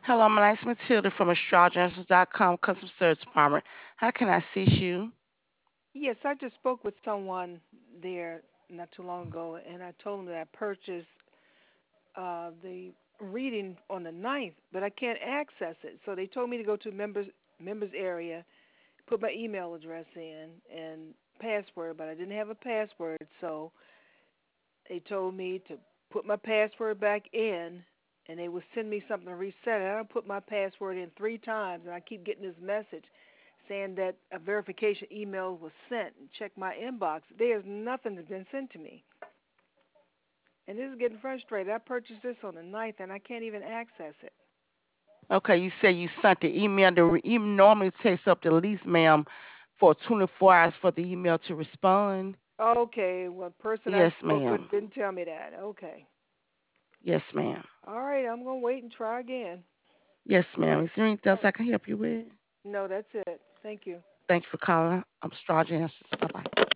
Hello, my name is Matilda from astrologyandsters.com Custom Search Department. How can I assist you? Yes, I just spoke with someone there not too long ago, and I told them that I purchased the reading on the ninth, but I can't access it. So they told me to go to members area, put my email address in and password, but I didn't have a password, so they told me to put my password back in, and they would send me something to reset it. I put my password in 3 times, and I keep getting this message saying that a verification email was sent. And check my inbox. There's nothing that's been sent to me, and this is getting frustrated. I purchased this on the ninth, and I can't even access it. Okay, you say you sent the email. The email normally takes up the least, ma'am, for 24 hours for the email to respond. Okay, well, the person I Yes, spoke with ma'am. didn't tell me that. Okay. Yes, ma'am. All right, I'm going to wait and try again. Yes, ma'am. Is there anything else I can help you with? No, that's it. Thank you. Thank you for calling. I'm Astrology Answers. Bye-bye.